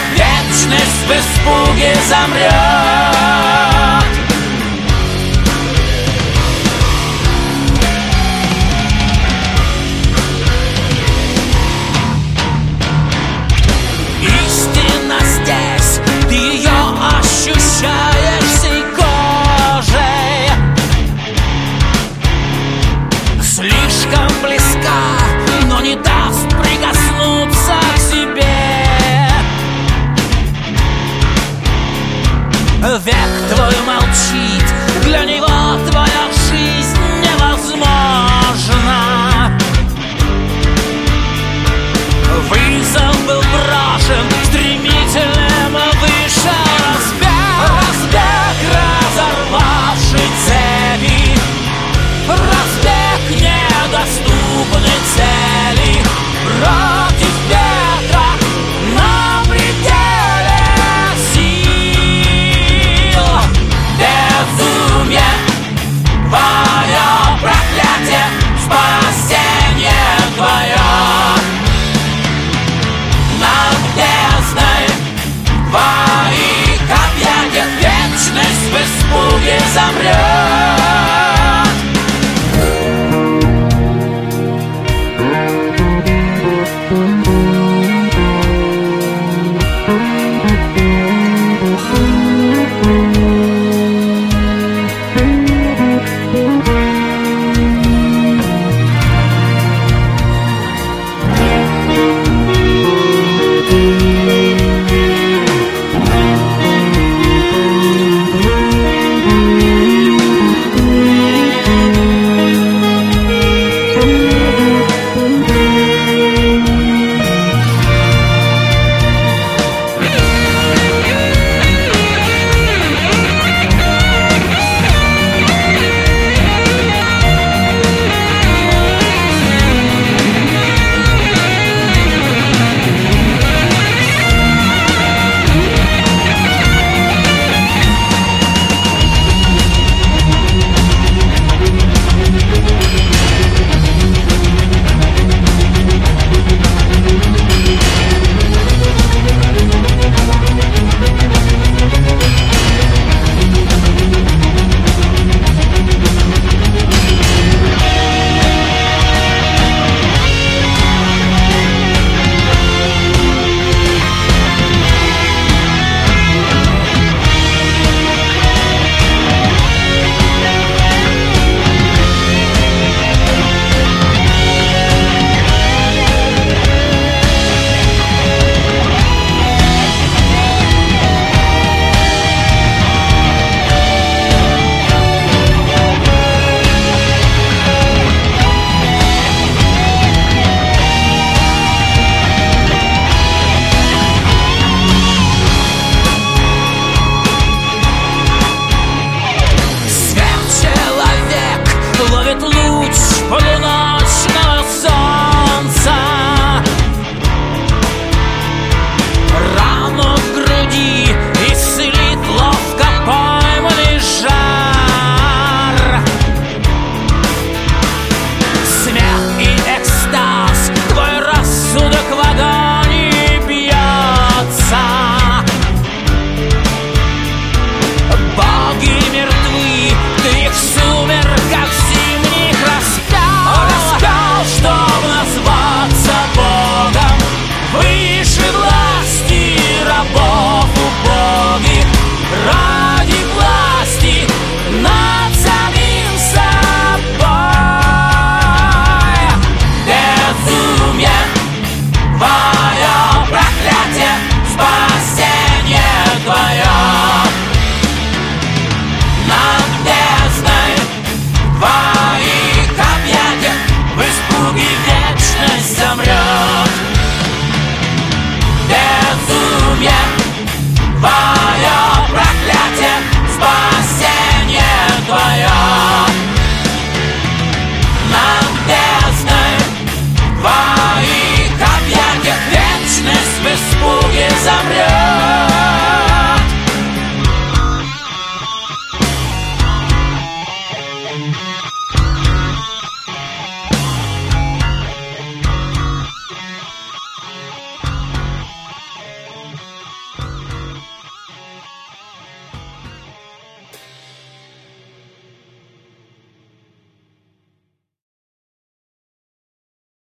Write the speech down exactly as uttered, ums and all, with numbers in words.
вечность в испуге замрет. Истина здесь, ты ее ощущаешь всей кожей. Слишком близка, но не даст прикоснуться к себе. Век твой молчит, для него твоя жизнь невозможна. Вызов был брошен, стремительным вышел разбег. Разбег, разорвавший цепи, разбег недоступной цели. Против ветра на пределе сил. Безумие, твое проклятие, спасение твое. Над бездной твоих объятиях вечность в испуге замрет. Полуночного солнца, рану в груди исцелит ловко пойманный жар. Смех и экстаз, твой рассудок в агонии бьется. Боги мертвы, ты их в сумерках зимних распял, чтоб назваться Богом, выше власти рабов убогих, ради власти над самим собой. Безумие, твое проклятие, спасение твое. Над бездной твоих объятиях в испуге вечность замрет. Безумие,